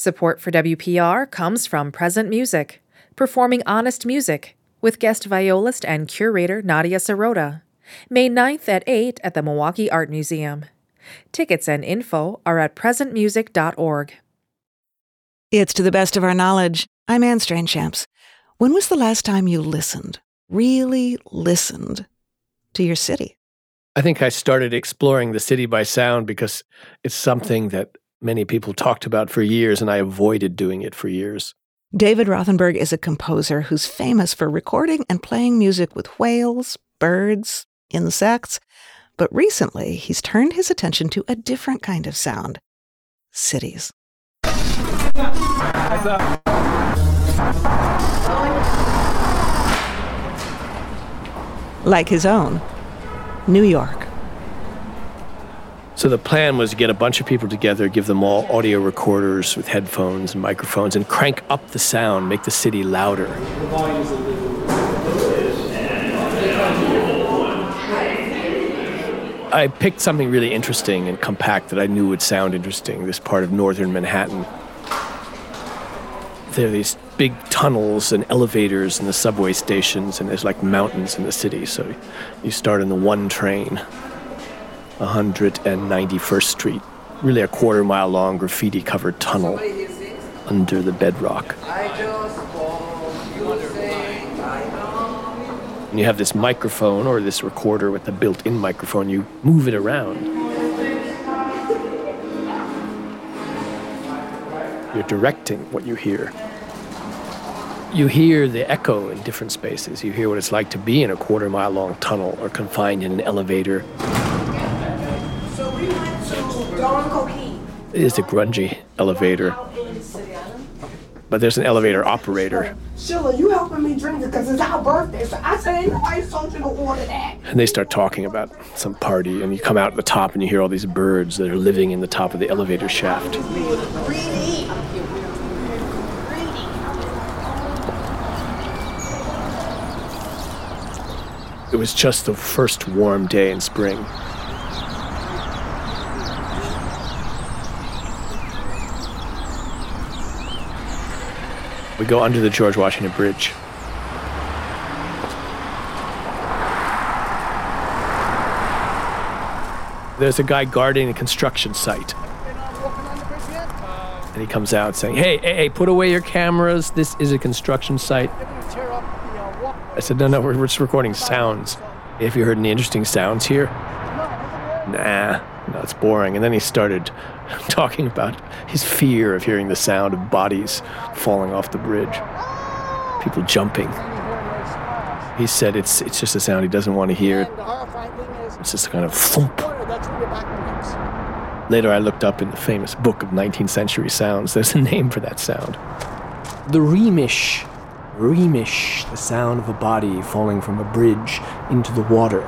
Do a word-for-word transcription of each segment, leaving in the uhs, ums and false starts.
Support for W P R comes from Present Music, performing honest music, with guest violist and curator Nadia Sirota. May ninth at eight at the Milwaukee Art Museum. Tickets and info are at present music dot org. It's To the Best of Our Knowledge. I'm Anne Strainchamps. When was the last time you listened, really listened, to your city? I think I started exploring the city by sound because it's something that many people talked about for years, and I avoided doing it for years. David Rothenberg is a composer who's famous for recording and playing music with whales, birds, insects. But recently, he's turned his attention to a different kind of sound: cities. Like his own, New York. So the plan was to get a bunch of people together, give them all audio recorders with headphones and microphones, and crank up the sound, make the city louder. I picked something really interesting and compact that I knew would sound interesting, this part of northern Manhattan. There are these big tunnels and elevators in the subway stations, and there's like mountains in the city. So you start in the one train, one hundred ninety-first Street, really a quarter mile long graffiti-covered tunnel under the bedrock. And you have this microphone or this recorder with a built-in microphone. You move it around. You're directing what you hear. You hear the echo in different spaces. You hear what it's like to be in a quarter-mile-long tunnel or confined in an elevator. So we went to Don Coquille. It is a grungy elevator. But there's an elevator operator. Sheila, you helping me drink it because it's our birthday. So I said, ain't nobody told you to order that. And they start talking about some party, and you come out at the top and you hear all these birds that are living in the top of the elevator shaft. It was just the first warm day in spring. We go under the George Washington Bridge. There's a guy guarding a construction site. And he comes out saying, hey, hey, hey, put away your cameras. This is a construction site. I said, no, no, we're just recording sounds. Have you heard any interesting sounds here? Nah, no, it's boring. And then he started talking about his fear of hearing the sound of bodies falling off the bridge, people jumping. He said it's it's just a sound he doesn't want to hear. It's just a kind of thump. Later I looked up in the famous book of nineteenth century sounds. There's a name for that sound. The reamish. Reamish, the sound of a body falling from a bridge into the water.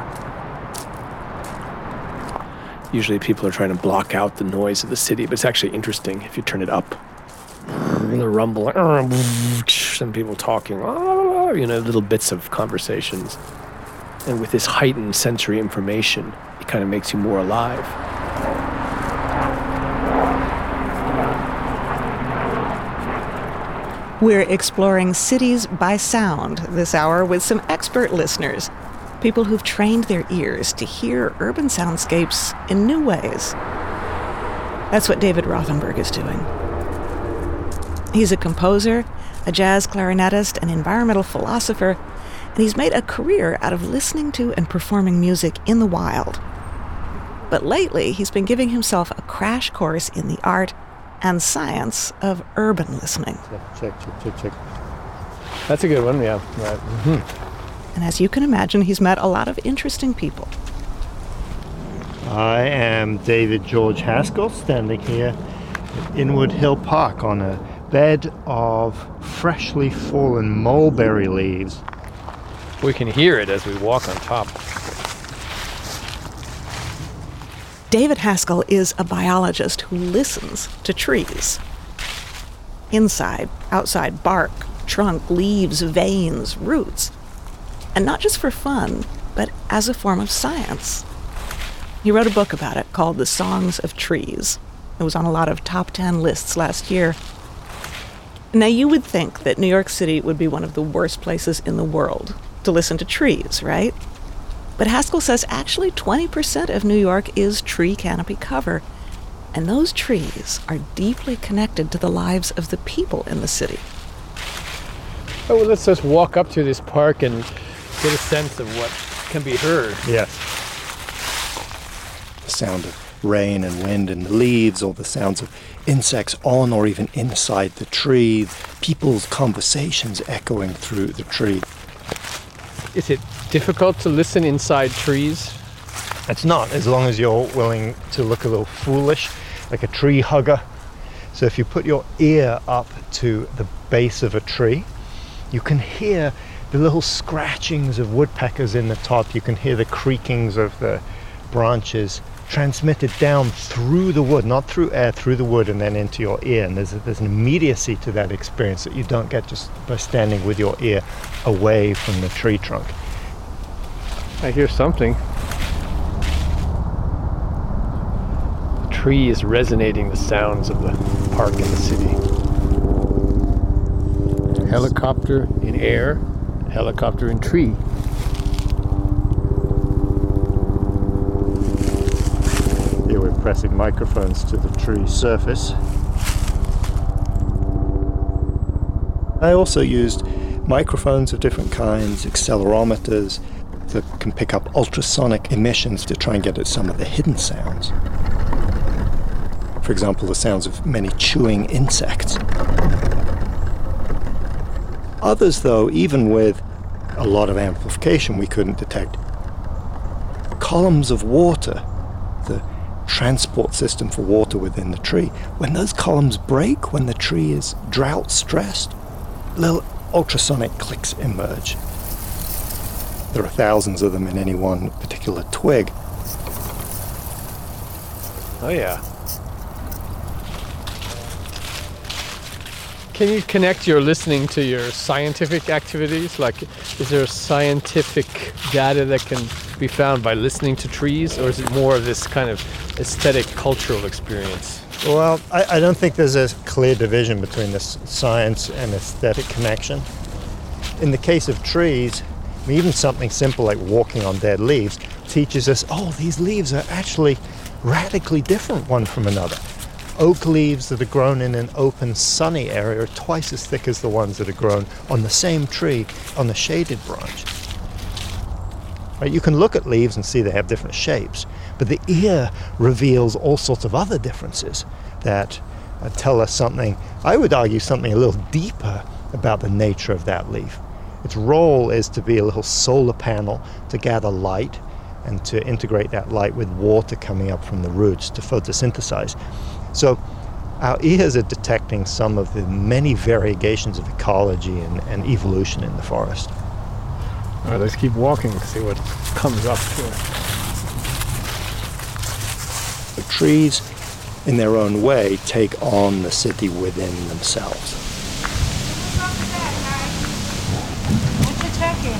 Usually people are trying to block out the noise of the city, but it's actually interesting if you turn it up. The rumble, and people talking, you know, little bits of conversations. And with this heightened sensory information, it kind of makes you more alive. We're exploring cities by sound this hour with some expert listeners, people who've trained their ears to hear urban soundscapes in new ways. That's what David Rothenberg is doing. He's a composer, a jazz clarinetist, an environmental philosopher, and he's made a career out of listening to and performing music in the wild. But lately, he's been giving himself a crash course in the art and science of urban listening. Check, check, check, check. That's a good one, yeah. Right. Mm-hmm. And as you can imagine, he's met a lot of interesting people. I am David George Haskell, standing here at Inwood Hill Park on a bed of freshly fallen mulberry leaves. We can hear it as we walk on top. David Haskell is a biologist who listens to trees. Inside, outside, bark, trunk, leaves, veins, roots. And not just for fun, but as a form of science. He wrote a book about it called The Songs of Trees. It was on a lot of top ten lists last year. Now, you would think that New York City would be one of the worst places in the world to listen to trees, right? But Haskell says actually twenty percent of New York is tree canopy cover, and those trees are deeply connected to the lives of the people in the city. Oh, well, let's just walk up to this park and get a sense of what can be heard. Yes. The sound of rain and wind and leaves, or the sounds of insects on or even inside the tree, people's conversations echoing through the tree. Is it difficult to listen inside trees? It's not, as long as you're willing to look a little foolish, like a tree hugger. So if you put your ear up to the base of a tree, you can hear the little scratchings of woodpeckers in the top. You can hear the creakings of the branches transmitted down through the wood, not through air, through the wood and then into your ear. And there's, a, there's an immediacy to that experience that you don't get just by standing with your ear away from the tree trunk. I hear something. The tree is resonating the sounds of the park and the city. Helicopter in air, helicopter in tree. Here we're pressing microphones to the tree surface. I also used microphones of different kinds, accelerometers that can pick up ultrasonic emissions to try and get at some of the hidden sounds. For example, the sounds of many chewing insects. Others, though, even with a lot of amplification, we couldn't detect. Columns of water, the transport system for water within the tree. When those columns break, when the tree is drought stressed, little ultrasonic clicks emerge. There are thousands of them in any one particular twig. Oh yeah. Can you connect your listening to your scientific activities? Like, is there scientific data that can be found by listening to trees, or is it more of this kind of aesthetic, cultural experience? Well, I, I don't think there's a clear division between this science and aesthetic connection. In the case of trees, I mean, even something simple like walking on dead leaves teaches us, oh, these leaves are actually radically different one from another. Oak leaves that are grown in an open, sunny area are twice as thick as the ones that are grown on the same tree on the shaded branch. Right? You can look at leaves and see they have different shapes, but the ear reveals all sorts of other differences that uh, tell us something, I would argue something a little deeper about the nature of that leaf. Its role is to be a little solar panel to gather light and to integrate that light with water coming up from the roots to photosynthesize. So our ears are detecting some of the many variegations of ecology and, and evolution in the forest. All right, let's keep walking and see what comes up to it. The trees, in their own way, take on the city within themselves. What you checking?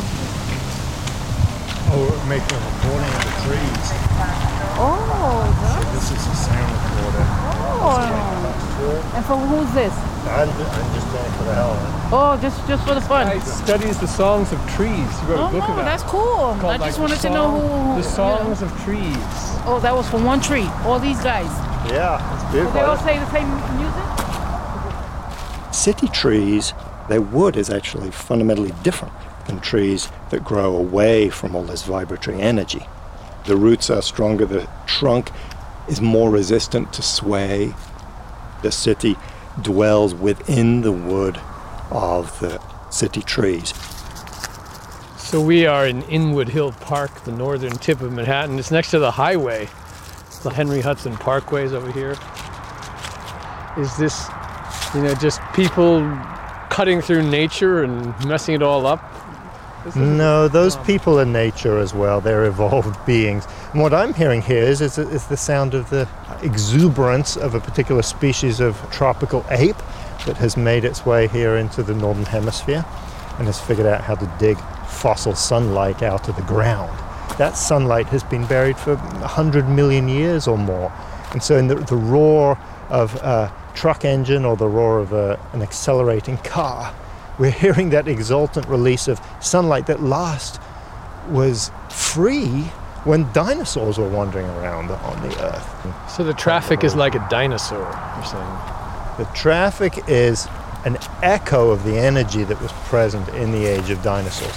Oh, we're making a recording of the trees. Oh, So this is a sound recorder. oh. And for who's this? I'm, I'm just doing it for the hell of it. Oh, just just for the fun. It studies the songs of trees. You wrote Oh a book no, about that's cool. I called, just like, wanted the to know song- who. The you songs know. of trees. Oh, that was from one tree. All these guys. Yeah, it's Do beautiful. they all say the same music? City trees, their wood is actually fundamentally different than trees that grow away from all this vibratory energy. The roots are stronger, the trunk is more resistant to sway. The city dwells within the wood of the city trees. So we are in Inwood Hill Park, the northern tip of Manhattan. It's next to the highway. The Henry Hudson Parkway is over here. Is this, you know, just people cutting through nature and messing it all up? This is- No, those people are nature as well. They're evolved beings. And what I'm hearing here is, is, is the sound of the exuberance of a particular species of tropical ape that has made its way here into the northern hemisphere and has figured out how to dig fossil sunlight out of the ground. That sunlight has been buried for one hundred million years or more And so in the, the roar of a truck engine or the roar of a, an accelerating car, we're hearing that exultant release of sunlight that last was free when dinosaurs were wandering around on the earth. So the traffic is like a dinosaur, you're saying? The traffic is an echo of the energy that was present in the age of dinosaurs.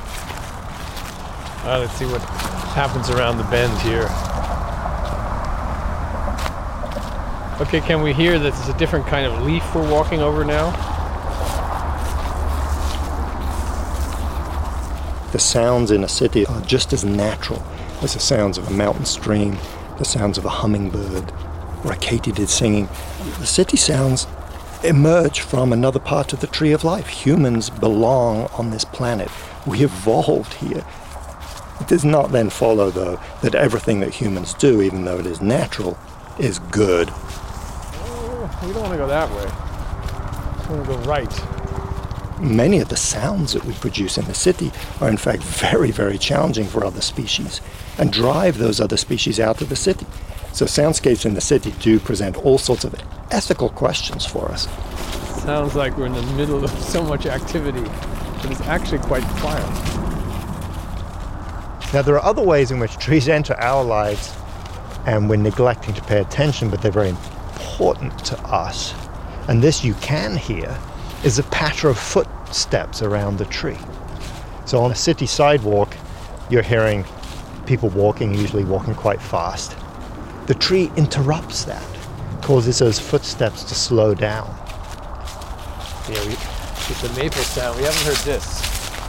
Uh, let's see what happens around the bend here. Okay, can we hear that there's a different kind of leaf we're walking over now? The sounds in a city are just as natural as the sounds of a mountain stream, the sounds of a hummingbird, or a katydid singing. The city sounds emerge from another part of the tree of life. Humans belong on this planet. We evolved here. It does not then follow, though, that everything that humans do, even though it is natural, is good. Oh, we don't want to go that way. We want to go right. Many of the sounds that we produce in the city are in fact very, very challenging for other species and drive those other species out of the city. So soundscapes in the city do present all sorts of ethical questions for us. Sounds like we're in the middle of so much activity, but it's actually quite quiet. Now, there are other ways in which trees enter our lives and we're neglecting to pay attention, but they're very important to us. And this you can hear is a patter of footsteps around the tree. So on a city sidewalk, you're hearing people walking, usually walking quite fast. The tree interrupts that, causes those footsteps to slow down. Yeah, we, it's a maple sound. We haven't heard this.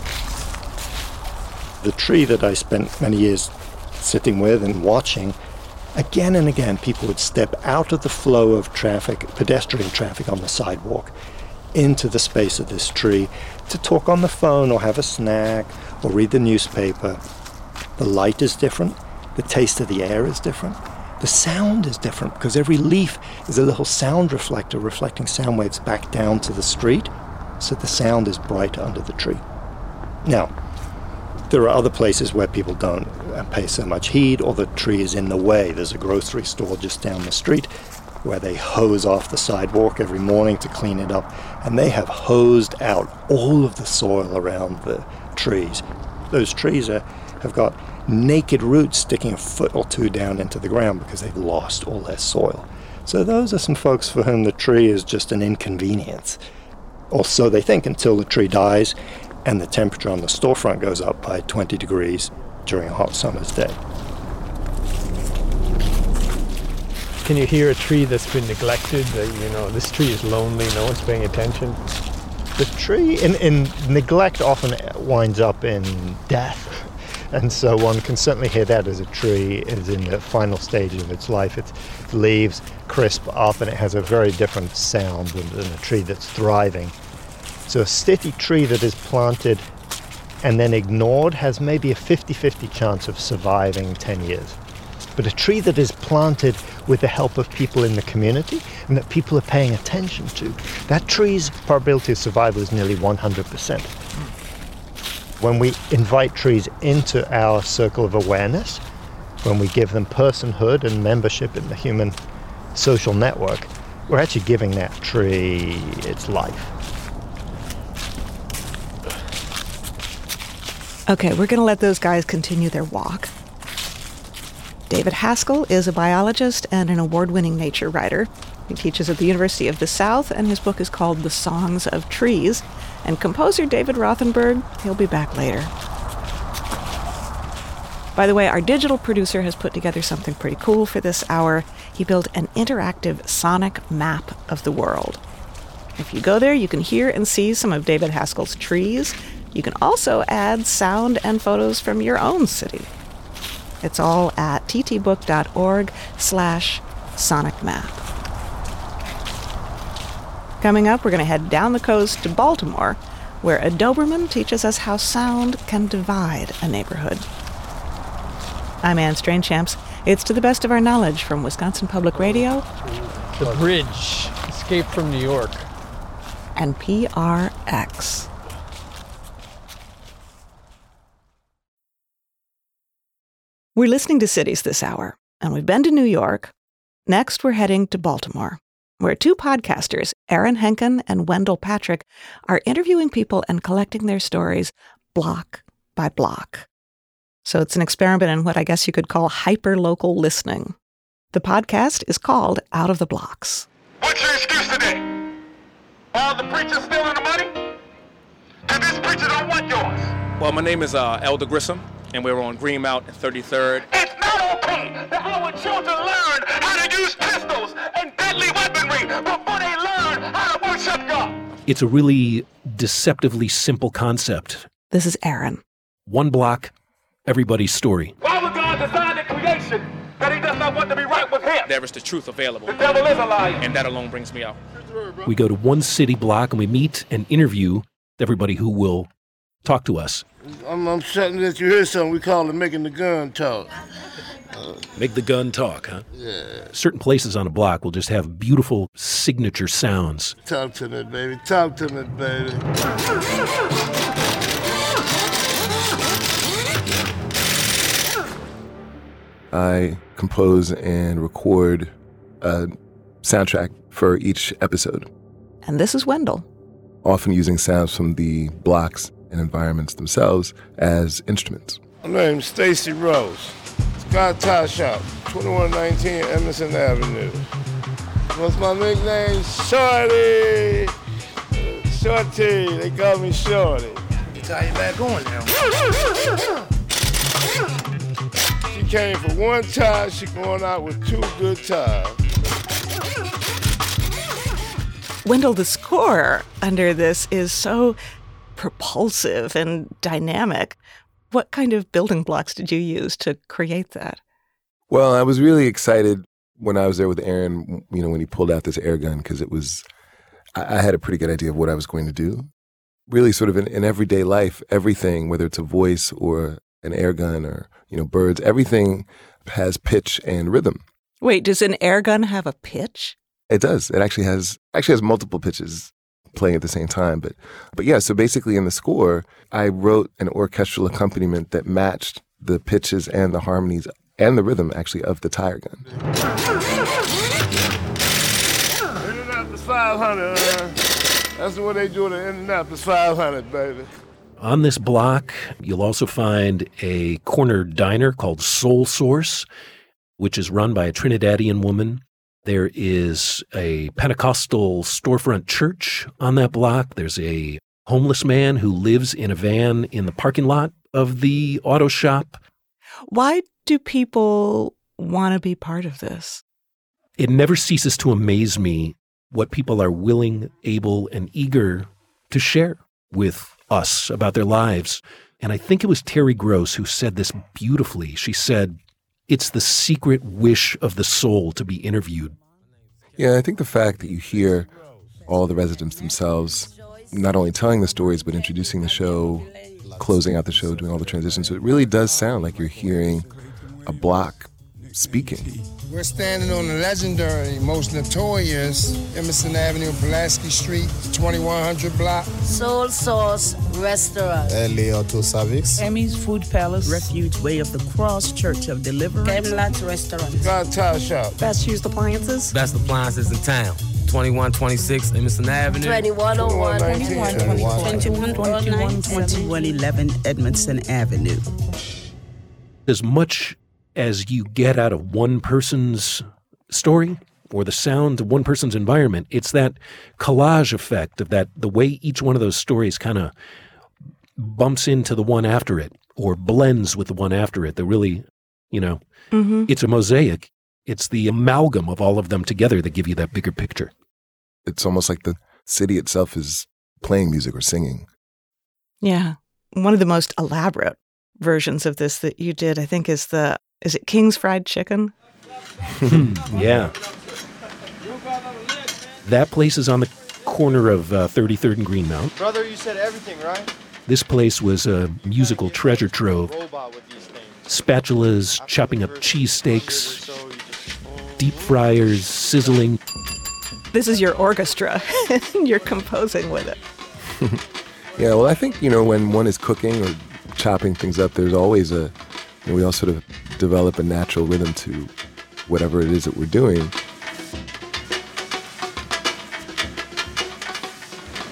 The tree that I spent many years sitting with and watching, again and again people would step out of the flow of traffic, pedestrian traffic on the sidewalk, into the space of this tree to talk on the phone or have a snack or read the newspaper. The light is different. The taste of the air is different. The sound is different because every leaf is a little sound reflector reflecting sound waves back down to the street, so the sound is bright under the tree. Now, there are other places where people don't pay so much heed, or the tree is in the way. There's a grocery store just down the street where they hose off the sidewalk every morning to clean it up, and they have hosed out all of the soil around the trees. Those trees are, have got naked roots sticking a foot or two down into the ground because they've lost all their soil. So those are some folks for whom the tree is just an inconvenience. Or so they think, until the tree dies and the temperature on the storefront goes up by twenty degrees during a hot summer's day. Can you hear a tree that's been neglected? Uh, you know, this tree is lonely, no one's paying attention. The tree in, in neglect often winds up in death. And so one can certainly hear that as a tree is in the final stage of its life. Its leaves crisp up and it has a very different sound than, than a tree that's thriving. So a city tree that is planted and then ignored has maybe a fifty-fifty chance of surviving ten years. But a tree that is planted with the help of people in the community and that people are paying attention to, that tree's probability of survival is nearly one hundred percent. When we invite trees into our circle of awareness, when we give them personhood and membership in the human social network, we're actually giving that tree its life. Okay, we're going to let those guys continue their walk. David Haskell is a biologist and an award-winning nature writer. He teaches at the University of the South, and his book is called The Songs of Trees. And composer David Rothenberg, he'll be back later. By the way, our digital producer has put together something pretty cool for this hour. He built an interactive sonic map of the world. If you go there, you can hear and see some of David Haskell's trees. You can also add sound and photos from your own city. It's all at ttbook.org slash sonic map. Coming up, we're going to head down the coast to Baltimore, where a Doberman teaches us how sound can divide a neighborhood. I'm Anne Strainchamps. It's To the Best of Our Knowledge from Wisconsin Public Radio. The Bridge, Escape from New York. And P R X. We're listening to Cities this hour, and we've been to New York, Next, we're heading to Baltimore, where two podcasters, Aaron Henkin and Wendell Patrick, are interviewing people and collecting their stories block by block. So it's an experiment in what I guess you could call hyper-local listening. The podcast is called Out of the Blocks. What's your excuse today? All the preachers stealing the money? And this preacher don't want yours. Well, my name is uh, Elder Grissom, and we're on Greenmount and thirty-third. It's not okay that our children learn how to use pistols and deadly weaponry before they learn how to worship God. It's a really deceptively simple concept. This is Aaron. One block, everybody's story. Why would God design the creation that he does not want to be right with him? There is the truth available. The devil is a liar. And that alone brings me out. We go to one city block and we meet and interview everybody who will talk to us. I'm, I'm certain that you hear something we call it making the gun talk. Uh, Make the gun talk, huh? Yeah. Certain places on a block will just have beautiful signature sounds. Talk to me, baby. Talk to me, baby. I compose and record a soundtrack for each episode. And this is Wendell. Often using sounds from the blocks and environments themselves as instruments. My name's Stacy Rose. Scott Tie Shop, twenty-one nineteen Emerson Avenue. What's my nickname? Shorty! Uh, Shorty, they call me Shorty. Tie you back on now. She came for one tie, she going out with two good ties. Wendell, the score under this is so propulsive and dynamic. What kind of building blocks did you use to create that? Well, I was really excited when I was there with Aaron, you know, when he pulled out this air gun, because it was, I, I had a pretty good idea of what I was going to do. Really sort of in, in everyday life, everything, whether it's a voice or an air gun or, you know, birds, everything has pitch and rhythm. Wait, does an air gun have a pitch? It does. It actually has actually has multiple pitches playing at the same time. But but yeah, so basically in the score, I wrote an orchestral accompaniment that matched the pitches and the harmonies and the rhythm actually of the tire gun. Indianapolis five hundred, uh, that's what they do to Indianapolis five hundred, baby. On this block, you'll also find a corner diner called Soul Source, which is run by a Trinidadian woman. There is a Pentecostal storefront church on that block. There's a homeless man who lives in a van in the parking lot of the auto shop. Why do people want to be part of this? It never ceases to amaze me what people are willing, able, and eager to share with us about their lives. And I think it was Terry Gross who said this beautifully. She said, "It's the secret wish of the soul to be interviewed." Yeah, I think the fact that you hear all the residents themselves not only telling the stories, but introducing the show, closing out the show, doing all the transitions, so it really does sound like you're hearing a block speaking. We're standing on the legendary, most notorious Emerson Avenue, Pulaski Street, twenty-one hundred block. Soul Source Restaurant. Elioto Service. Emmy's Food Palace. Refuge Way of the Cross Church of Deliverance. Camelot Restaurant. Scott Tie Shop. Best Used Appliances. Best appliances in town. twenty-one twenty-six Emerson Avenue. twenty-one oh one. twenty-one twenty-one. twenty-one eleven Edmondson Avenue. As much as you get out of one person's story or the sound of one person's environment, it's that collage effect of that, the way each one of those stories kind of bumps into the one after it or blends with the one after it. That really, you know, mm-hmm. It's a mosaic. It's the amalgam of all of them together that give you that bigger picture. It's almost like the city itself is playing music or singing. Yeah. One of the most elaborate versions of this that you did, I think, is the Is it King's Fried Chicken? Yeah. That place is on the corner of uh, thirty-third and Greenmount. Brother, you said everything, right? This place was a musical treasure trove. Spatulas, chopping up cheesesteaks, deep fryers, sizzling. This is your orchestra, and you're composing with it. Yeah, well, I think, you know, when one is cooking or chopping things up, there's always a, you know, we all sort of develop a natural rhythm to whatever it is that we're doing.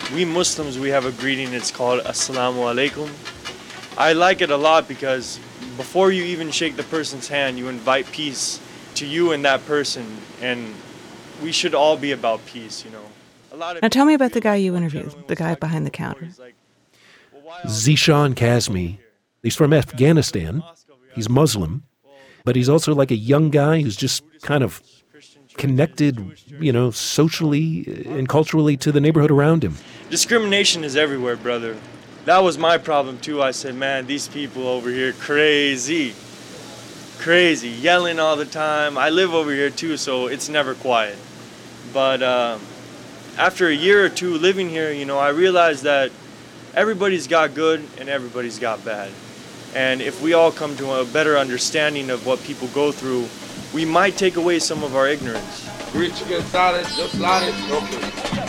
we Muslims, we have a greeting, it's called Assalamu Alaikum. I like it a lot because before you even shake the person's hand, you invite peace to you and that person, and we should all be about peace, you know. A lot of Now tell me about the guy you interviewed, the guy behind the counter. Zishan Kazmi. He's from Afghanistan. He's Muslim, but he's also like a young guy who's just kind of connected, you know, socially and culturally to the neighborhood around him. Discrimination is everywhere, brother. That was my problem too. I said, man, these people over here crazy. Crazy, yelling all the time. I live over here too, so it's never quiet. But uh, after a year or two living here, you know, I realized that everybody's got good and everybody's got bad. And if we all come to a better understanding of what people go through, we might take away some of our ignorance. Grilled chicken salad, just salad, okay.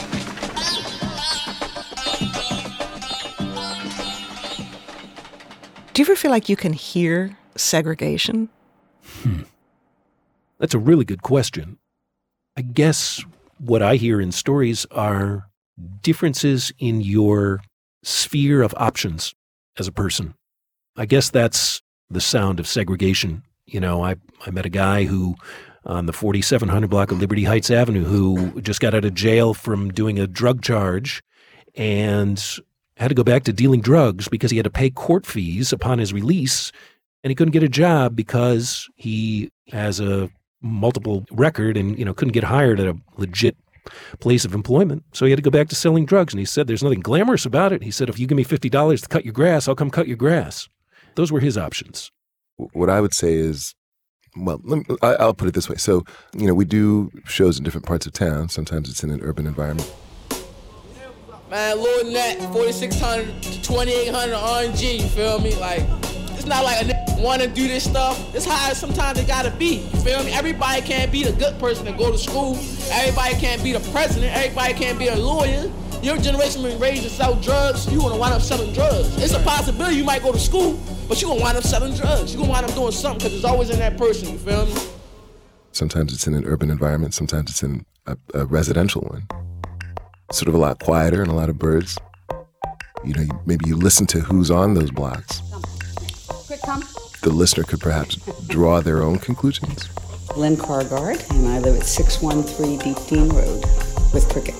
Do you ever feel like you can hear segregation? Hmm. That's a really good question. I guess what I hear in stories are differences in your sphere of options as a person. I guess that's the sound of segregation. You know, I, I met a guy who, on the forty-seven hundred block of Liberty Heights Avenue, who just got out of jail from doing a drug charge and had to go back to dealing drugs because he had to pay court fees upon his release, and he couldn't get a job because he has a multiple record and, you know, couldn't get hired at a legit place of employment. So he had to go back to selling drugs. And he said, there's nothing glamorous about it. He said, if you give me fifty dollars to cut your grass, I'll come cut your grass. Those were his options. What I would say is, well, let me, I, I'll put it this way. So, you know, we do shows in different parts of town. Sometimes it's in an urban environment. Man, Lord Nat, forty-six hundred to twenty-eight hundred R N G, you feel me? Like, it's not like a nigga want to do this stuff. It's how sometimes it gotta be, you feel me? Everybody can't be the good person to go to school. Everybody can't be the president. Everybody can't be a lawyer. Your generation been raised to sell drugs. You wanna wind up selling drugs. It's a possibility you might go to school, but you gonna wind up selling drugs. You gonna wind up doing something because it's always in that person, you feel me? Sometimes it's in an urban environment. Sometimes it's in a, a residential one. Sort of a lot quieter and a lot of birds. You know, maybe you listen to who's on those blocks. Quick, come. The listener could perhaps draw their own conclusions. Lynn Cargard, and I live at six one three Deep Dean Road with Cricket.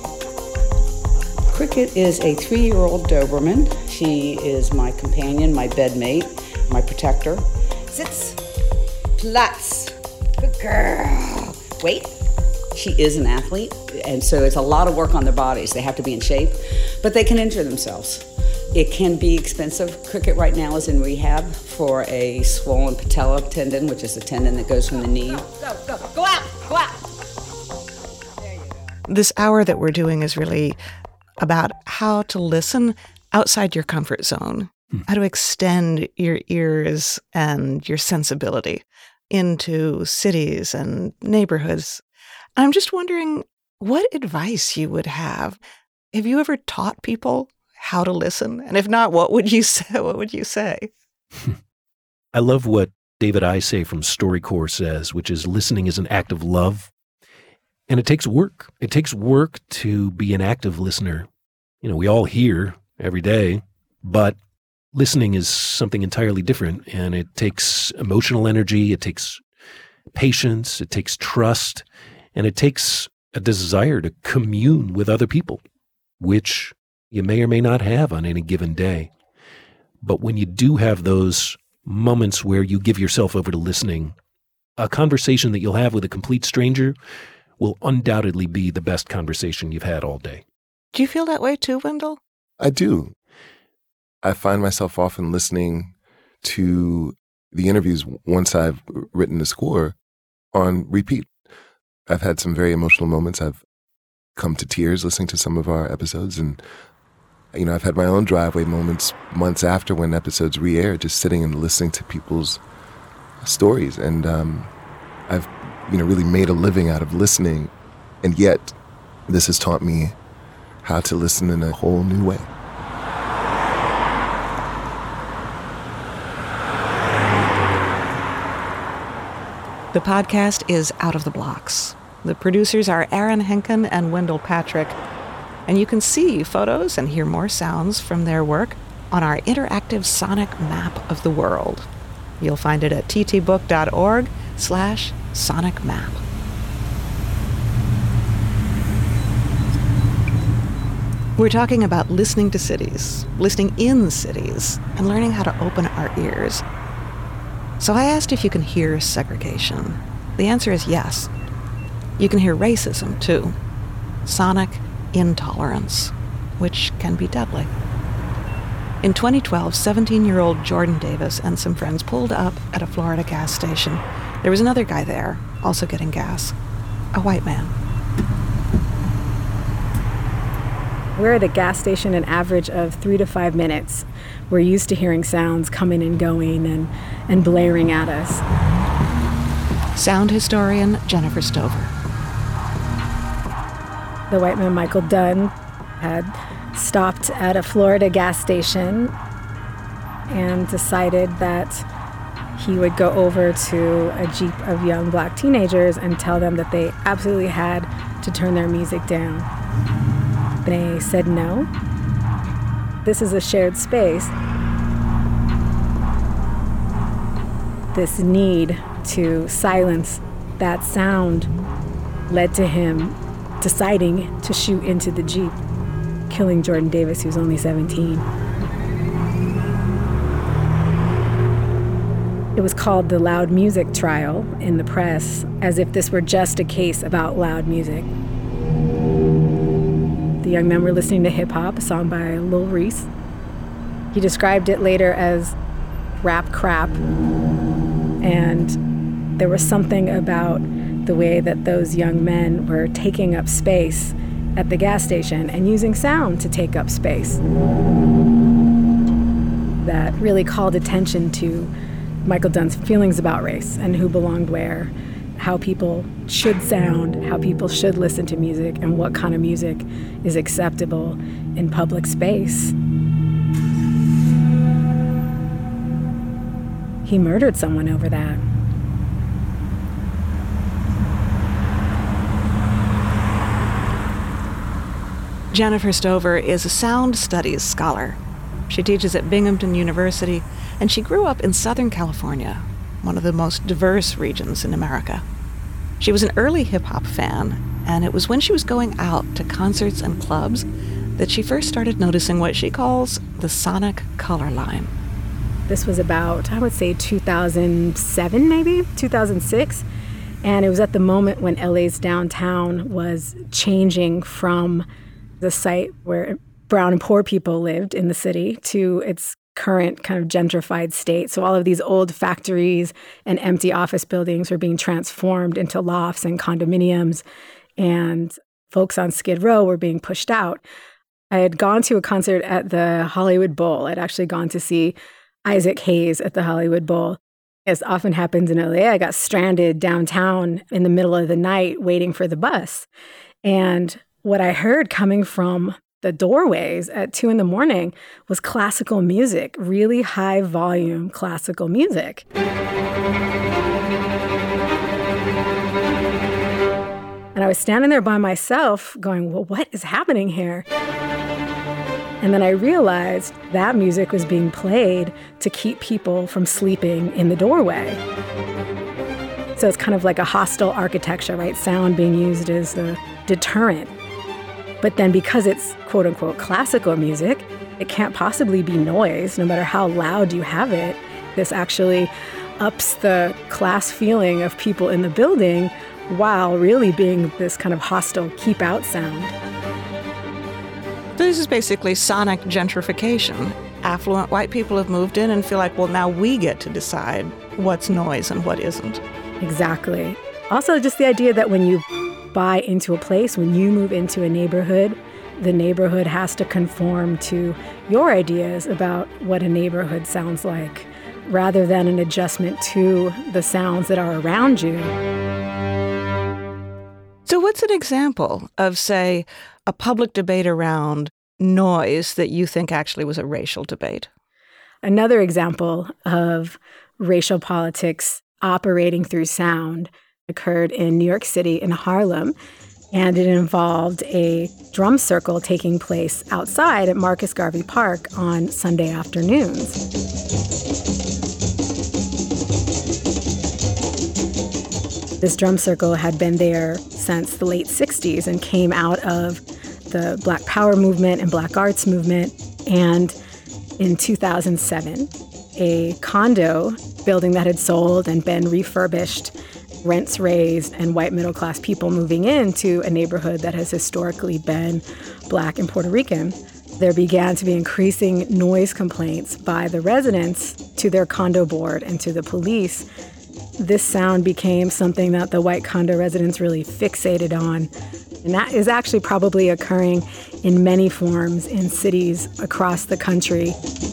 Cricket is a three-year-old Doberman. She is my companion, my bedmate, my protector. Sits. Platz. Good girl. Wait. She is an athlete, and so it's a lot of work on their bodies. They have to be in shape, but they can injure themselves. It can be expensive. Cricket right now is in rehab for a swollen patella tendon, which is the tendon that goes from the knee. Go, go, go, go out, go out. This hour that we're doing is really about how to listen outside your comfort zone, hmm. how to extend your ears and your sensibility into cities and neighborhoods. I'm just wondering what advice you would have. Have you ever taught people how to listen? And if not, what would you say? What would you say? I love what David Isay from StoryCorps says, which is listening is an act of love. And it takes work. It takes work to be an active listener. You know, we all hear every day, but listening is something entirely different. And it takes emotional energy. It takes patience. It takes trust. And it takes a desire to commune with other people, which you may or may not have on any given day. But when you do have those moments where you give yourself over to listening, a conversation that you'll have with a complete stranger will undoubtedly be the best conversation you've had all day. Do you feel that way too, Wendell? I do. I find myself often listening to the interviews once I've written the score on repeat. I've had some very emotional moments. I've come to tears listening to some of our episodes. And, you know, I've had my own driveway moments months after when episodes re-air, just sitting and listening to people's stories. And um, I've, you know, really made a living out of listening. And yet, this has taught me how to listen in a whole new way. The podcast is Out of the Blocks. The producers are Aaron Henkin and Wendell Patrick. And you can see photos and hear more sounds from their work on our interactive sonic map of the world. You'll find it at ttbook.org slash sonic map. We're talking about listening to cities, listening in cities, and learning how to open our ears. So I asked if you can hear segregation. The answer is yes. You can hear racism, too. Sonic intolerance, which can be deadly. In twenty twelve, seventeen-year-old Jordan Davis and some friends pulled up at a Florida gas station. There was another guy there, also getting gas, a white man. We're at a gas station an average of three to five minutes. We're used to hearing sounds coming and going and, and blaring at us. Sound historian Jennifer Stover. The white man, Michael Dunn, had stopped at a Florida gas station and decided that he would go over to a jeep of young black teenagers and tell them that they absolutely had to turn their music down. They said no. This is a shared space. This need to silence that sound led to him deciding to shoot into the jeep, killing Jordan Davis, who's only seventeen. It was called the loud music trial in the press, as if this were just a case about loud music. The young men were listening to hip-hop, a song by Lil Reese. He described it later as rap crap, and there was something about the way that those young men were taking up space at the gas station and using sound to take up space that really called attention to Michael Dunn's feelings about race and who belonged where, how people should sound, how people should listen to music, and what kind of music is acceptable in public space. He murdered someone over that. Jennifer Stover is a sound studies scholar. She teaches at Binghamton University, and she grew up in Southern California, one of the most diverse regions in America. She was an early hip-hop fan, and it was when she was going out to concerts and clubs that she first started noticing what she calls the sonic color line. This was about, I would say, two thousand seven, maybe, two thousand six. And it was at the moment when L A's downtown was changing from the site where brown and poor people lived in the city to its current kind of gentrified state. So all of these old factories and empty office buildings were being transformed into lofts and condominiums, and folks on Skid Row were being pushed out. I had gone to a concert at the Hollywood Bowl. I'd actually gone to see Isaac Hayes at the Hollywood Bowl. As often happens in L A, I got stranded downtown in the middle of the night waiting for the bus. And what I heard coming from the doorways at two in the morning was classical music, really high volume classical music. And I was standing there by myself going, well, what is happening here? And then I realized that music was being played to keep people from sleeping in the doorway. So it's kind of like a hostile architecture, right? Sound being used as a deterrent. But then because it's quote unquote classical music, it can't possibly be noise, no matter how loud you have it. This actually ups the class feeling of people in the building while really being this kind of hostile keep out sound. So this is basically sonic gentrification. Affluent white people have moved in and feel like, well, now we get to decide what's noise and what isn't. Exactly. Also, just the idea that when you buy into a place, when you move into a neighborhood, the neighborhood has to conform to your ideas about what a neighborhood sounds like, rather than an adjustment to the sounds that are around you. So what's an example of, say, a public debate around noise that you think actually was a racial debate? Another example of racial politics operating through sound occurred in New York City, in Harlem. And it involved a drum circle taking place outside at Marcus Garvey Park on Sunday afternoons. This drum circle had been there since the late sixties and came out of the Black Power movement and Black Arts movement. And in two thousand seven, a condo building that had sold and been refurbished, rents raised, and white middle-class people moving into a neighborhood that has historically been Black and Puerto Rican, there began to be increasing noise complaints by the residents to their condo board and to the police. This sound became something that the white condo residents really fixated on. And that is actually probably occurring in many forms in cities across the country.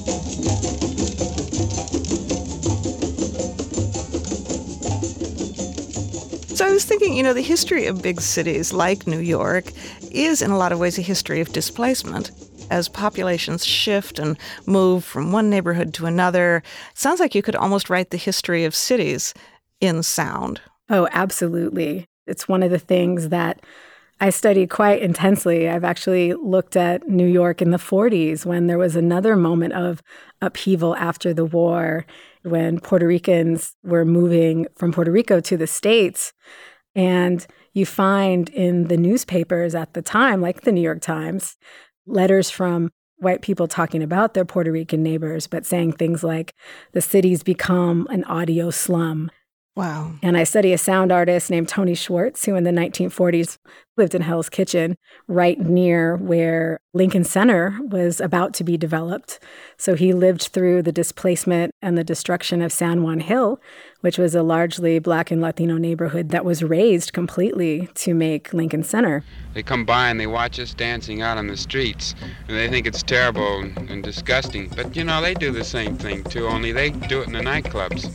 So I was thinking, you know, the history of big cities like New York is in a lot of ways a history of displacement. As populations shift and move from one neighborhood to another, it sounds like you could almost write the history of cities in sound. Oh, absolutely. It's one of the things that I study quite intensely. I've actually looked at New York in the forties when there was another moment of upheaval after the war, when Puerto Ricans were moving from Puerto Rico to the States. And you find in the newspapers at the time, like the New York Times, letters from white people talking about their Puerto Rican neighbors, but saying things like, the city's become an audio slum. Wow. And I study a sound artist named Tony Schwartz, who in the nineteen forties lived in Hell's Kitchen, right near where Lincoln Center was about to be developed. So he lived through the displacement and the destruction of San Juan Hill, which was a largely Black and Latino neighborhood that was razed completely to make Lincoln Center. They come by and they watch us dancing out on the streets, and they think it's terrible and disgusting. But, you know, they do the same thing, too, only they do it in the nightclubs.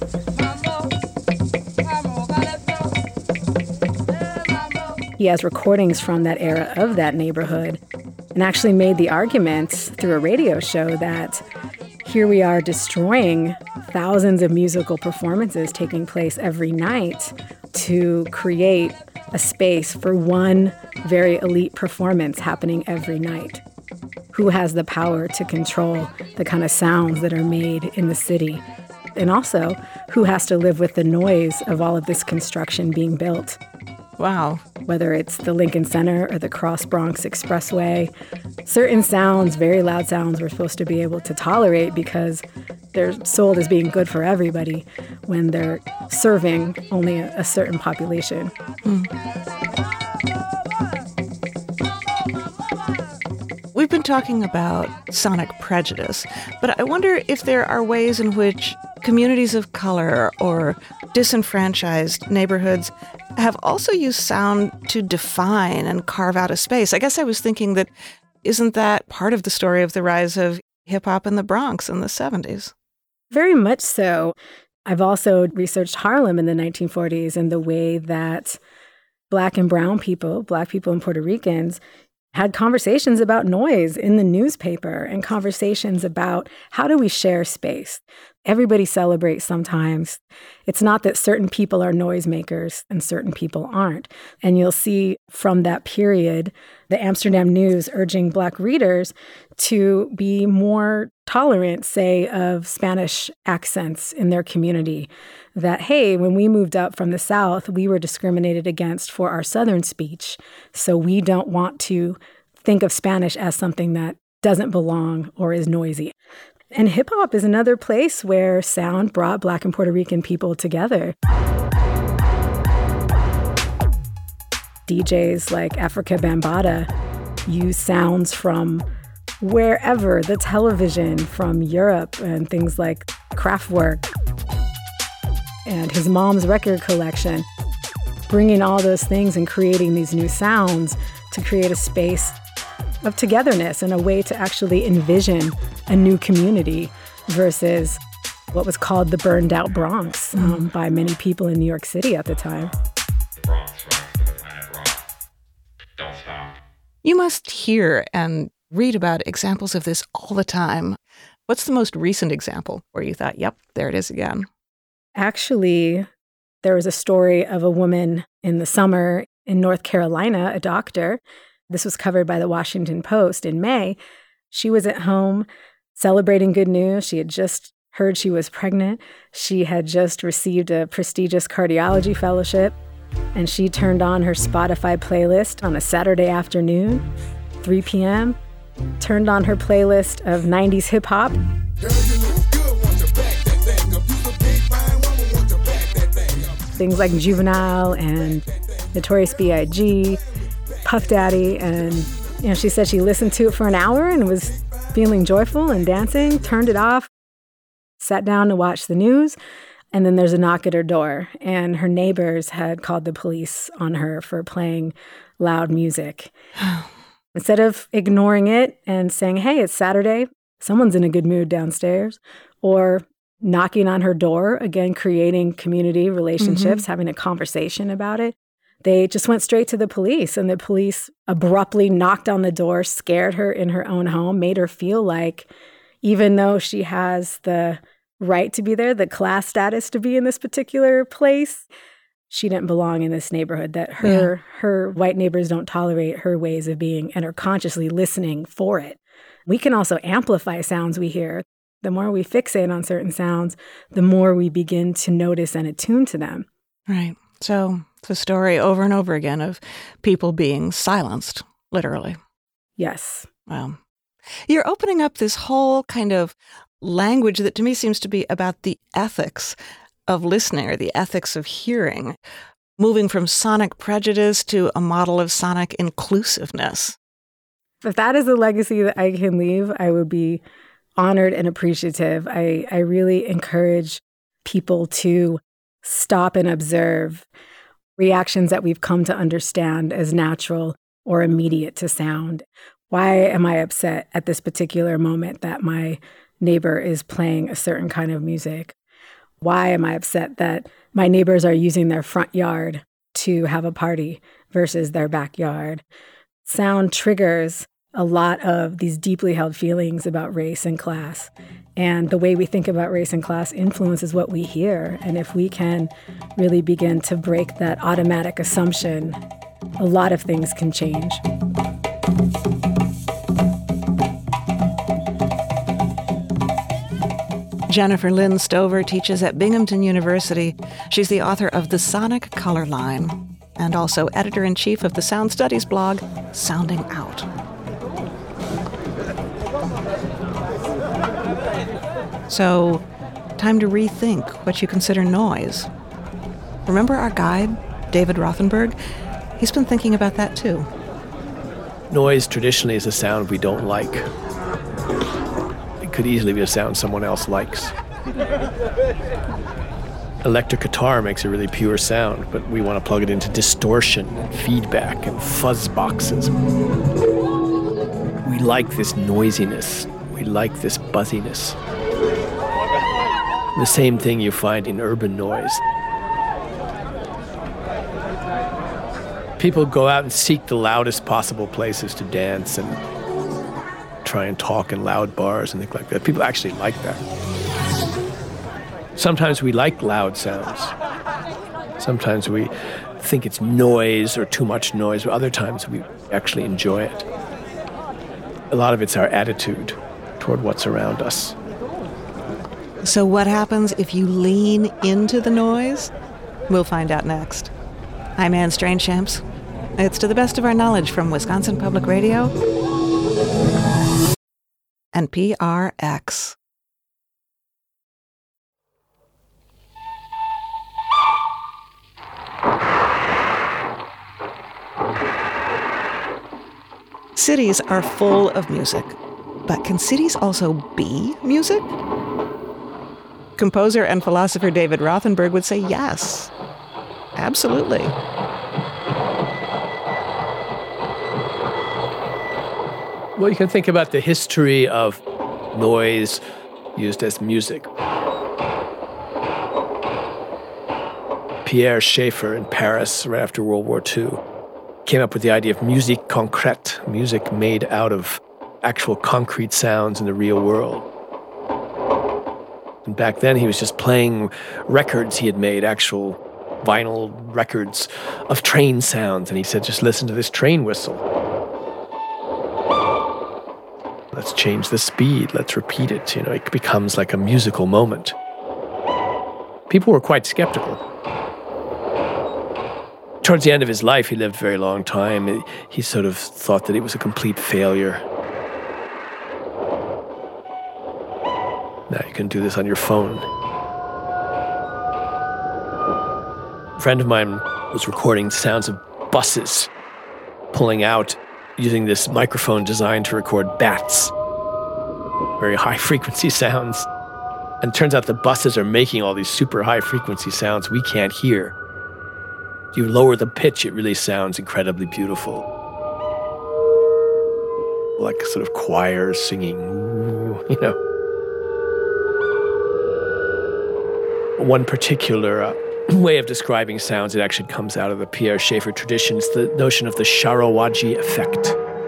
He has recordings from that era of that neighborhood and actually made the argument through a radio show that here we are destroying thousands of musical performances taking place every night to create a space for one very elite performance happening every night. Who has the power to control the kind of sounds that are made in the city? And also, who has to live with the noise of all of this construction being built? Wow. Whether it's the Lincoln Center or the Cross Bronx Expressway, certain sounds, very loud sounds, we're supposed to be able to tolerate because they're sold as being good for everybody when they're serving only a, a certain population. Mm. We've been talking about sonic prejudice, but I wonder if there are ways in which communities of color or disenfranchised neighborhoods have also used sound to define and carve out a space. I guess I was thinking that isn't that part of the story of the rise of hip-hop in the Bronx in the seventies? Very much so. I've also researched Harlem in the nineteen forties and the way that Black and brown people, Black people and Puerto Ricans, had conversations about noise in the newspaper and conversations about how do we share space. Everybody celebrates sometimes. It's not that certain people are noisemakers and certain people aren't. And you'll see from that period, the Amsterdam News urging Black readers to be more tolerant, say, of Spanish accents in their community. That, hey, when we moved up from the South, we were discriminated against for our Southern speech. So we don't want to think of Spanish as something that doesn't belong or is noisy. And hip hop is another place where sound brought Black and Puerto Rican people together. D Js like Africa Bambaataa use sounds from wherever, the television, from Europe, and things like Kraftwerk and his mom's record collection, bringing all those things and creating these new sounds to create a space of togetherness and a way to actually envision a new community versus what was called the burned out Bronx um, by many people in New York City at the time. You must hear and read about examples of this all the time. What's the most recent example where you thought, yep, there it is again? Actually, there was a story of a woman in the summer in North Carolina, a doctor. This was covered by the Washington Post in May. She was at home celebrating good news. She had just heard she was pregnant. She had just received a prestigious cardiology fellowship, and she turned on her Spotify playlist on a Saturday afternoon, three p.m., turned on her playlist of nineties hip-hop. Things like Juvenile and Notorious B I G, Puff Daddy, and you know, she said she listened to it for an hour and was feeling joyful and dancing, turned it off, sat down to watch the news, and then there's a knock at her door, and her neighbors had called the police on her for playing loud music. Instead of ignoring it and saying, hey, it's Saturday, someone's in a good mood downstairs, or knocking on her door, again, creating community relationships, mm-hmm. having a conversation about it, they just went straight to the police, and the police abruptly knocked on the door, scared her in her own home, made her feel like even though she has the right to be there, the class status to be in this particular place, she didn't belong in this neighborhood, that her yeah. her white neighbors don't tolerate her ways of being and are consciously listening for it. We can also amplify sounds we hear. The more we fixate on certain sounds, the more we begin to notice and attune to them. Right. So the story over and over again of people being silenced, literally. Yes. Wow. You're opening up this whole kind of language that to me seems to be about the ethics of listening, or the ethics of hearing, moving from sonic prejudice to a model of sonic inclusiveness. If that is a legacy that I can leave, I would be honored and appreciative. I, I really encourage people to stop and observe reactions that we've come to understand as natural or immediate to sound. Why am I upset at this particular moment that my neighbor is playing a certain kind of music? Why am I upset that my neighbors are using their front yard to have a party versus their backyard? Sound triggers a lot of these deeply held feelings about race and class. And the way we think about race and class influences what we hear. And if we can really begin to break that automatic assumption, a lot of things can change. Jennifer Lynn Stover teaches at Binghamton University. She's the author of The Sonic Color Line and also editor-in-chief of the Sound Studies blog, Sounding Out. So, time to rethink what you consider noise. Remember our guide, David Rothenberg? He's been thinking about that too. Noise traditionally is a sound we don't like. It could easily be a sound someone else likes. Electric guitar makes a really pure sound, but we want to plug it into distortion and feedback and fuzz boxes. We like this noisiness. We like this buzziness. The same thing you find in urban noise. People go out and seek the loudest possible places to dance and try and talk in loud bars and things like that. People actually like that. Sometimes we like loud sounds. Sometimes we think it's noise or too much noise, but other times we actually enjoy it. A lot of it's our attitude toward what's around us. So what happens if you lean into the noise? We'll find out next. I'm Anne Strainchamps. It's To the Best of Our Knowledge from Wisconsin Public Radio and P R X. Cities are full of music, but can cities also be music? Composer and philosopher David Rothenberg would say yes, absolutely. Well, you can think about the history of noise used as music. Pierre Schaeffer in Paris, right after World War Two, came up with the idea of musique concrète, music made out of actual concrete sounds in the real world. And back then he was just playing records he had made, actual vinyl records of train sounds, and he said, just listen to this train whistle. Let's change the speed, let's repeat it. You know, it becomes like a musical moment. People were quite skeptical. Towards the end of his life, he lived a very long time. He sort of thought that it was a complete failure. Now you can do this on your phone. A friend of mine was recording sounds of buses pulling out using this microphone designed to record bats. Very high-frequency sounds. And it turns out the buses are making all these super high-frequency sounds we can't hear. If you lower the pitch, it really sounds incredibly beautiful. Like sort of choirs singing, you know. One particular uh, way of describing sounds, it actually comes out of the Pierre Schaeffer tradition. It's the notion of the Sharawagi effect.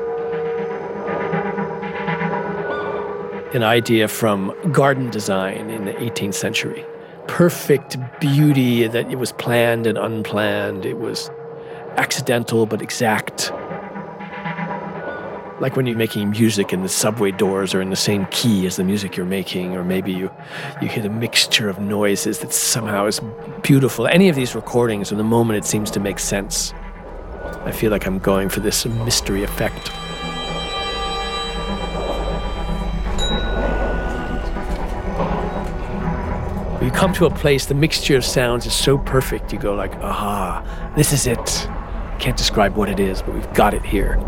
An idea from garden design in the eighteenth century. Perfect beauty, that it was planned and unplanned. It was accidental but exact. Like when you're making music and the subway doors are in the same key as the music you're making, or maybe you, you hear the mixture of noises that somehow is beautiful. Any of these recordings, in the moment it seems to make sense. I feel like I'm going for this mystery effect. When you come to a place, the mixture of sounds is so perfect, you go like, aha, this is it. Can't describe what it is, but we've got it here.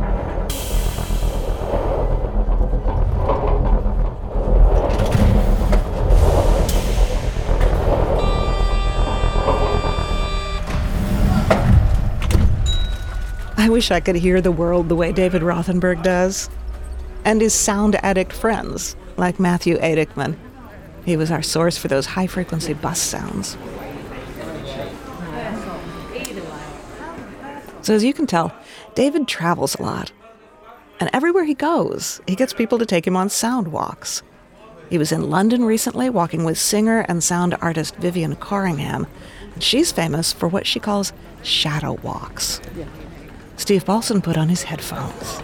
I wish I could hear the world the way David Rothenberg does. And his sound addict friends, like Matthew Adickman. He was our source for those high-frequency bus sounds. So as you can tell, David travels a lot. And everywhere he goes, he gets people to take him on sound walks. He was in London recently, walking with singer and sound artist Vivian Corringham. And she's famous for what she calls shadow walks. Steve Paulson put on his headphones.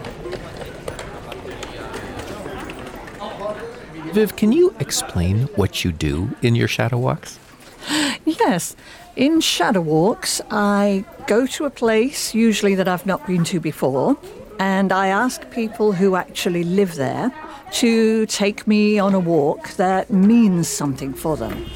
Viv, can you explain what you do in your shadow walks? Yes. In shadow walks, I go to a place, usually that I've not been to before, and I ask people who actually live there to take me on a walk that means something for them.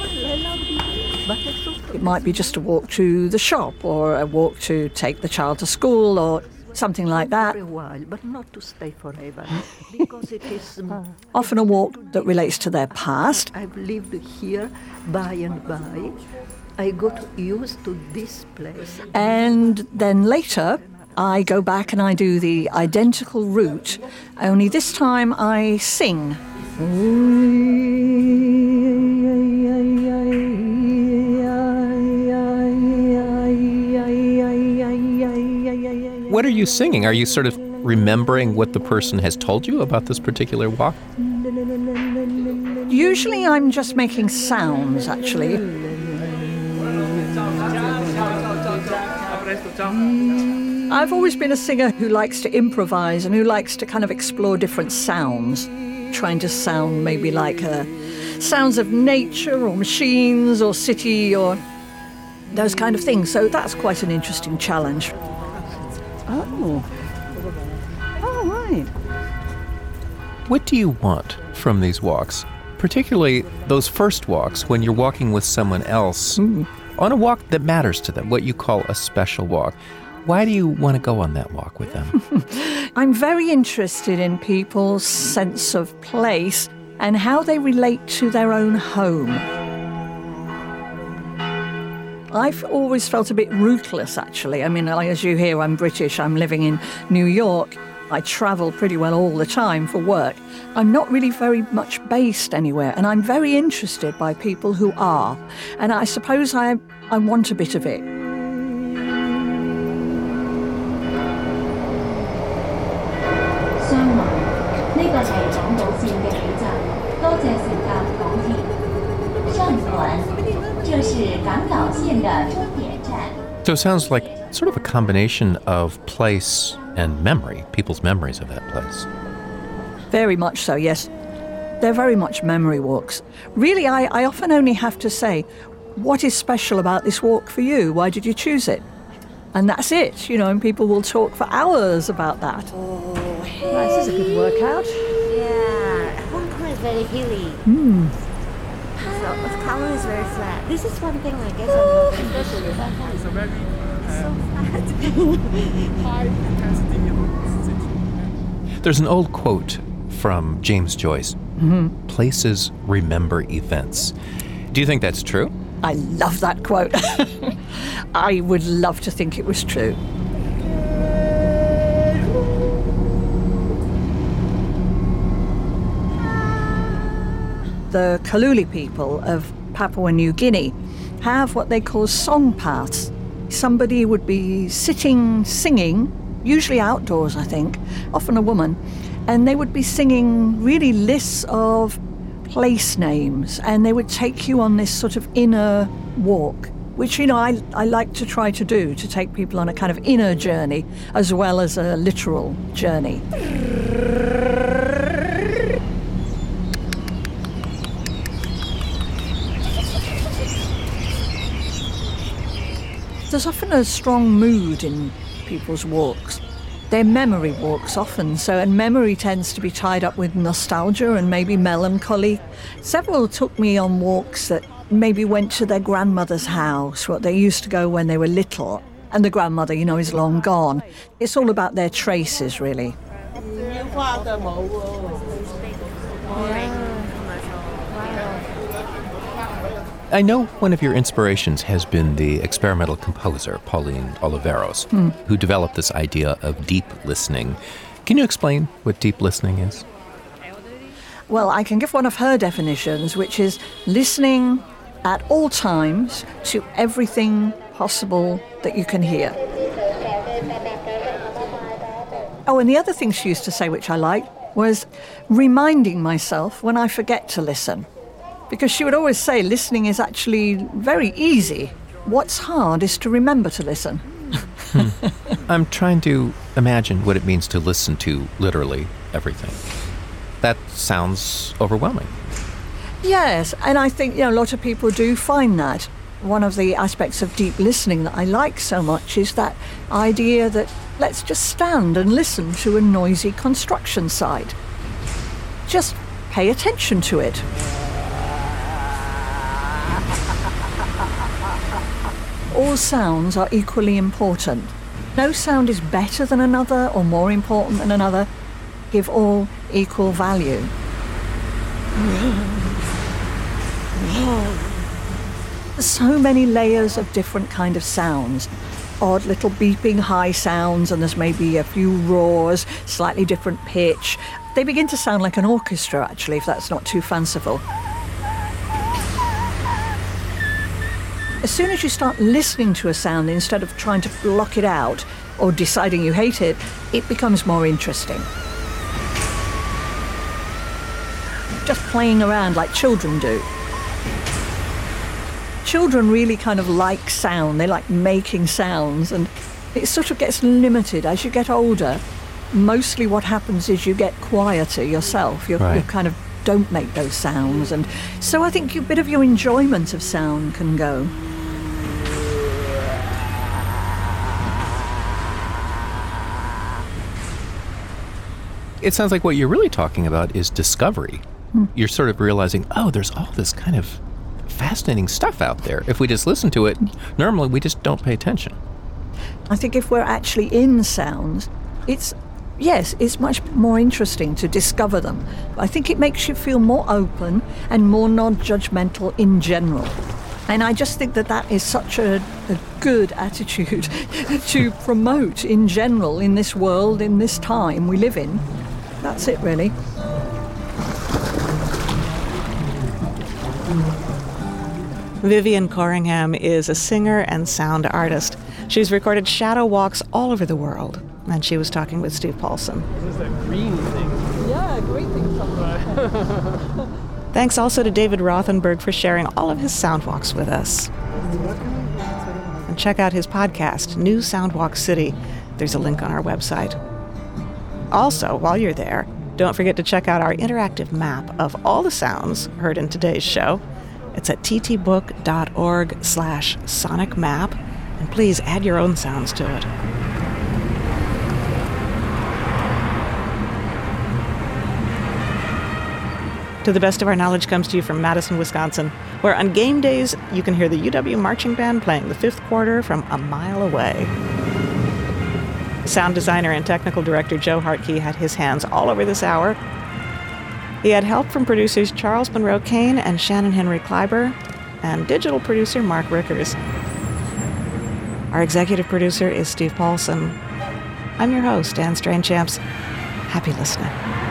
It might be just a walk to the shop, or a walk to take the child to school, or something like that. For a while, but not to stay forever, because it is um, often a walk that relates to their past. I've lived here by and by. I got used to this place. And then later, I go back and I do the identical route, only this time I sing. What are you singing? Are you sort of remembering what the person has told you about this particular walk? Usually I'm just making sounds, actually. I've always been a singer who likes to improvise and who likes to kind of explore different sounds, trying to sound maybe like uh, sounds of nature or machines or city or those kind of things. So that's quite an interesting challenge. Oh. Oh, right. What do you want from these walks? Particularly those first walks when you're walking with someone else mm. on a walk that matters to them, what you call a special walk. Why do you want to go on that walk with them? I'm very interested in people's sense of place and how they relate to their own home. I've always felt a bit rootless, actually. I mean, as you hear, I'm British. I'm living in New York. I travel pretty well all the time for work. I'm not really very much based anywhere, and I'm very interested by people who are. And I suppose I, I want a bit of it. So it sounds like sort of a combination of place and memory, people's memories of that place. Very much so, yes. They're very much memory walks. Really, I, I often only have to say, what is special about this walk for you? Why did you choose it? And that's it, you know, and people will talk for hours about that. Oh, hey. This is a good workout. Yeah, Hong Kong is very hilly. Hmm. So, Kowloon is very flat. This is one thing I guess I'm especially with Hong Kong. It's a very so flat. high intensity city. There's an old quote from James Joyce. Mm-hmm. Places remember events. Do you think that's true? I love that quote. I would love to think it was true. The Kaluli people of Papua New Guinea have what they call song paths. Somebody would be sitting, singing, usually outdoors, I think, often a woman, and they would be singing really lists of place names, and they would take you on this sort of inner walk, which, you know, I, I like to try to do, to take people on a kind of inner journey as well as a literal journey. There's often a strong mood in people's walks. They're memory walks often, so and memory tends to be tied up with nostalgia and maybe melancholy. Several took me on walks that maybe went to their grandmother's house, what they used to go when they were little, and the grandmother, you know, is long gone. It's all about their traces, really. I know one of your inspirations has been the experimental composer, Pauline Oliveros, Hmm. who developed this idea of deep listening. Can you explain what deep listening is? Well, I can give one of her definitions, which is listening at all times to everything possible that you can hear. Oh, and the other thing she used to say, which I liked, was reminding myself when I forget to listen. Because she would always say listening is actually very easy. What's hard is to remember to listen. hmm. I'm trying to imagine what it means to listen to literally everything. That sounds overwhelming. Yes, and I think, you know, a lot of people do find that. One of the aspects of deep listening that I like so much is that idea that let's just stand and listen to a noisy construction site. Just pay attention to it. All sounds are equally important. No sound is better than another or more important than another. Give all equal value. There's so many layers of different kind of sounds. Odd little beeping high sounds, and there's maybe a few roars, slightly different pitch. They begin to sound like an orchestra, actually, if that's not too fanciful. As soon as you start listening to a sound instead of trying to block it out or deciding you hate it, it becomes more interesting. Just playing around like children do. Children really kind of like sound, they like making sounds, and it sort of gets limited as you get older. Mostly what happens is you get quieter yourself. You're, Right. you kind of don't make those sounds, and so I think a bit of your enjoyment of sound can go. It sounds like what you're really talking about is discovery. Hmm. You're sort of realizing, oh, there's all this kind of fascinating stuff out there. If we just listen to it, normally we just don't pay attention. I think if we're actually in sounds, it's, yes, it's much more interesting to discover them. I think it makes you feel more open and more non-judgmental in general. And I just think that that is such a, a good attitude to promote in general in this world, in this time we live in. That's it, really. Vivian Corringham is a singer and sound artist. She's recorded shadow walks all over the world, and she was talking with Steve Paulson. This is a green thing. Yeah, green thing somewhere. Thanks also to David Rothenberg for sharing all of his soundwalks with us. And check out his podcast, New Soundwalk City. There's a link on our website. Also, while you're there, don't forget to check out our interactive map of all the sounds heard in today's show. It's at ttbook.org slash sonic map, and please add your own sounds to it. To the Best of Our Knowledge comes to you from Madison, Wisconsin, where on game days you can hear the U W Marching Band playing the fifth quarter from a mile away. Sound designer and technical director Joe Hartke had his hands all over this hour. He had help from producers Charles Monroe Kane and Shannon Henry Kleiber, and digital producer Mark Rickers. Our executive producer is Steve Paulson. I'm your host, Anne Strainchamps. Happy listening.